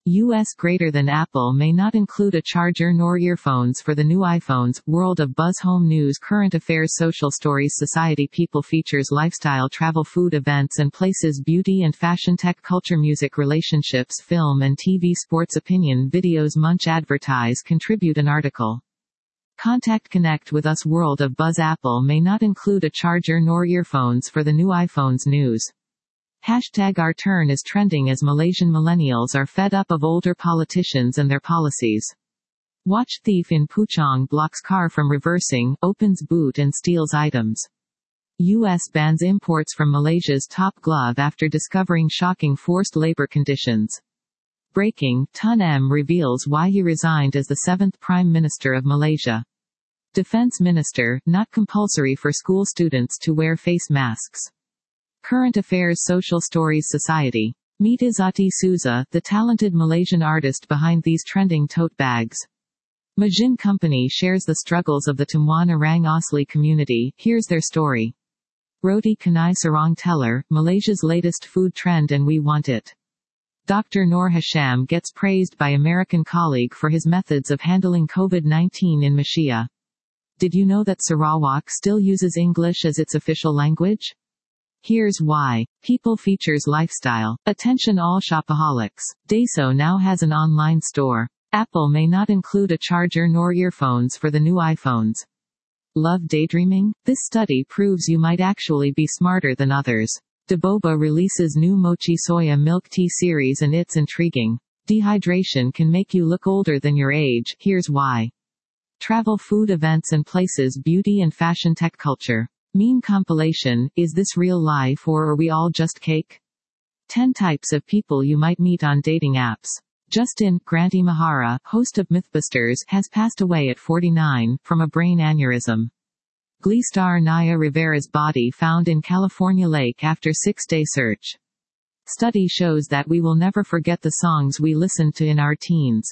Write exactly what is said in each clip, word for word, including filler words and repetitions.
U S Greater than Apple may not include a charger nor earphones for the new iPhones. World of Buzz Home News Current Affairs Social Stories Society People Features Lifestyle Travel Food Events and Places Beauty and Fashion Tech Culture Music Relationships Film and T V Sports Opinion Videos Munch Advertise Contribute an article. Contact Connect with Us. World of Buzz Apple may not include a charger nor earphones for the new iPhones. News. Hashtag Our Turn is trending as Malaysian millennials are fed up of older politicians and their policies. Watch thief in Puchong blocks car from reversing, opens boot and steals items. U S bans imports from Malaysia's top glove after discovering shocking forced labor conditions. Breaking, Tun M reveals why he resigned as the seventh Prime Minister of Malaysia. Defense Minister, not compulsory for school students to wear face masks. Current Affairs Social Stories Society. Meet Izzati Souza, the talented Malaysian artist behind these trending tote bags. Majin Company shares the struggles of the Temuan Orang Asli community. Here's their story. Roti Canai Sarong Teller, Malaysia's latest food trend and we want it. Doctor Noor Hasham gets praised by American colleague for his methods of handling COVID nineteen in Malaysia. Did you know that Sarawak still uses English as its official language? Here's why. People Features Lifestyle. Attention all shopaholics. Daiso now has an online store. Apple may not include a charger nor earphones for the new iPhones. Love daydreaming? This study proves you might actually be smarter than others. Daboba releases new mochi soya milk tea series and it's intriguing. Dehydration can make you look older than your age. Here's why. Travel Food Events and Places Beauty and Fashion Tech Culture. Meme compilation, is this real life or are we all just cake? ten types of people you might meet on dating apps. Justin Granty Mahara, host of Mythbusters, has passed away at forty-nine, from a brain aneurysm. Glee star Naya Rivera's body found in California lake after six-day search. Study shows that we will never forget the songs we listened to in our teens.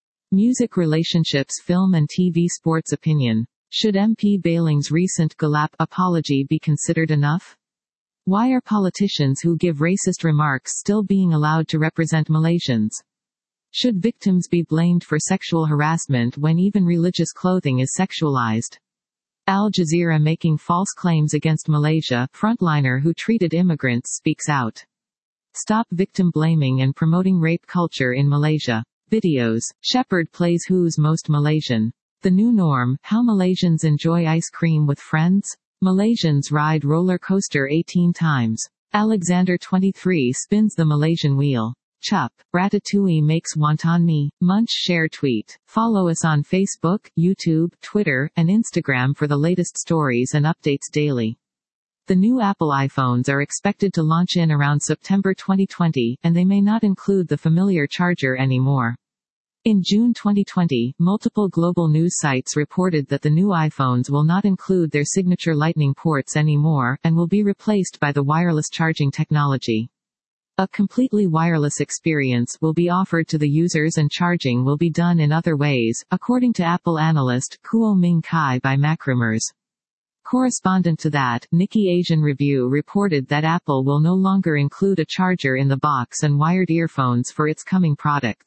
Music Relationships Film and T V Sports Opinion. Should M P Bailing's recent Galap apology be considered enough? Why are politicians who give racist remarks still being allowed to represent Malaysians? Should victims be blamed for sexual harassment when even religious clothing is sexualized? Al Jazeera making false claims against Malaysia, frontliner who treated immigrants speaks out. Stop victim blaming and promoting rape culture in Malaysia. Videos. Shepherd plays Who's Most Malaysian. The New Norm, How Malaysians Enjoy Ice Cream with Friends? Malaysians ride roller coaster eighteen times. Alexander twenty-three spins the Malaysian wheel. Chup. Ratatouille makes wonton mee. Munch share tweet. Follow us on Facebook, YouTube, Twitter, and Instagram for the latest stories and updates daily. The new Apple iPhones are expected to launch in around September twenty twenty, and they may not include the familiar charger anymore. In June twenty twenty, multiple global news sites reported that the new iPhones will not include their signature Lightning ports anymore, and will be replaced by the wireless charging technology. A completely wireless experience will be offered to the users and charging will be done in other ways, according to Apple analyst Kuo Ming Kai by Macrumors. Correspondent to that, Nikkei Asian Review reported that Apple will no longer include a charger in the box and wired earphones for its coming products.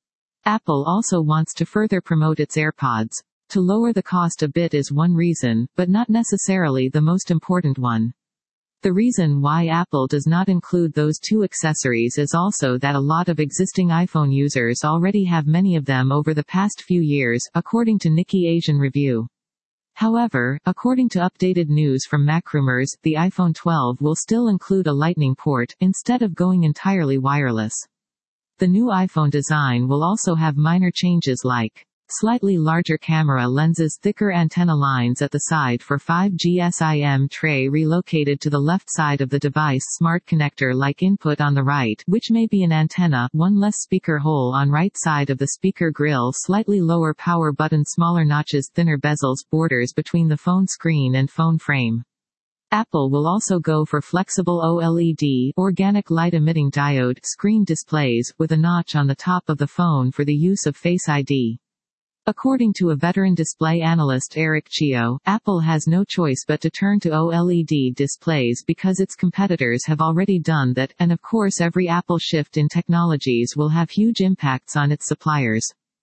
Apple also wants to further promote its AirPods. To lower the cost a bit is one reason, but not necessarily the most important one. The reason why Apple does not include those two accessories is also that a lot of existing iPhone users already have many of them over the past few years, according to Nikkei Asian Review. However, according to updated news from Macrumors, the iPhone twelve will still include a Lightning port, instead of going entirely wireless. The new iPhone design will also have minor changes like slightly larger camera lenses, thicker antenna lines at the side for five G SIM tray relocated to the left side of the device, smart connector-like input on the right, which may be an antenna, one less speaker hole on right side of the speaker grill, slightly lower power button, smaller notches, thinner bezels, borders between the phone screen and phone frame. Apple will also go for flexible OLED organic light emitting diode screen displays, with a notch on the top of the phone for the use of Face I D. According to a veteran display analyst Eric Chio, Apple has no choice but to turn to OLED displays because its competitors have already done that, and of course every Apple shift in technologies will have huge impacts on its suppliers.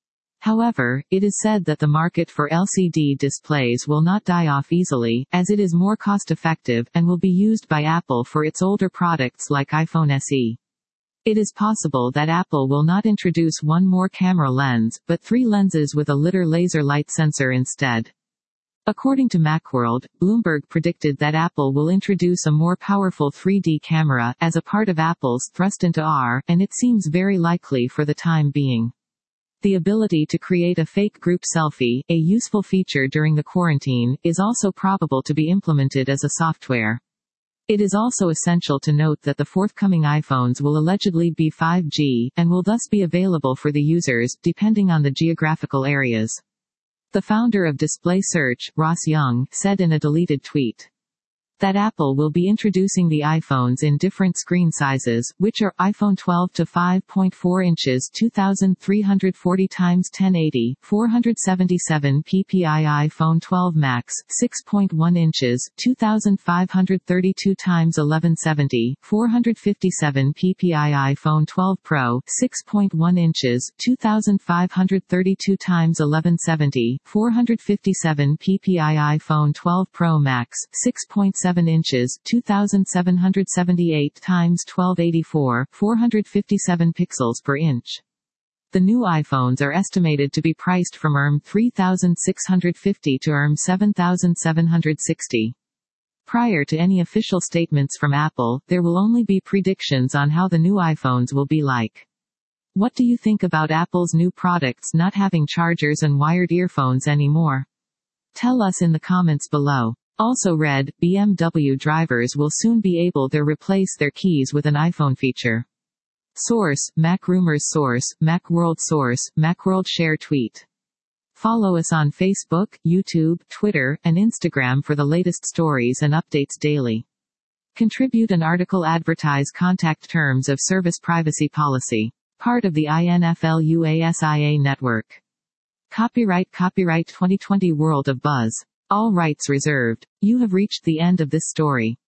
However, it is said that the market for L C D displays will not die off easily, as it is more cost-effective, and will be used by Apple for its older products like iPhone S E. It is possible that Apple will not introduce one more camera lens, but three lenses with a lidar laser light sensor instead. According to Macworld, Bloomberg predicted that Apple will introduce a more powerful three D camera, as a part of Apple's thrust into A R, and it seems very likely for the time being. The ability to create a fake group selfie, a useful feature during the quarantine, is also probable to be implemented as a software. It is also essential to note that the forthcoming iPhones will allegedly be five G, and will thus be available for the users, depending on the geographical areas. The founder of Display Search, Ross Young, said in a deleted tweet that Apple will be introducing the iPhones in different screen sizes, which are iPhone twelve to five point four inches twenty-three forty by ten eighty, four seventy-seven p p I, iPhone twelve Max, six point one inches twenty-five thirty-two by eleven seventy, four fifty-seven p p I, iPhone twelve Pro, six point one inches twenty-five thirty-two by eleven seventy, four fifty-seven p p I, iPhone twelve Pro Max, six point seven inches twenty-seven seventy-eight by twelve eighty-four, four fifty-seven pixels per inch. The new iPhones are estimated to be priced from E R M three thousand six hundred fifty to E R M seven thousand seven hundred sixty. Prior to any official statements from Apple, there will only be predictions on how the new iPhones will be like. What do you think about Apple's new products not having chargers and wired earphones anymore? Tell us in the comments below. Also read, B M W drivers will soon be able to replace their keys with an iPhone feature. Source, MacRumors. Source, Macworld. Source, Macworld. Share tweet. Follow us on Facebook, YouTube, Twitter, and Instagram for the latest stories and updates daily. Contribute an article. Advertise. Contact Terms of Service. Privacy Policy. Part of the I N F L U A S I A network. Copyright Copyright twenty twenty World of Buzz. All rights reserved. You have reached the end of this story.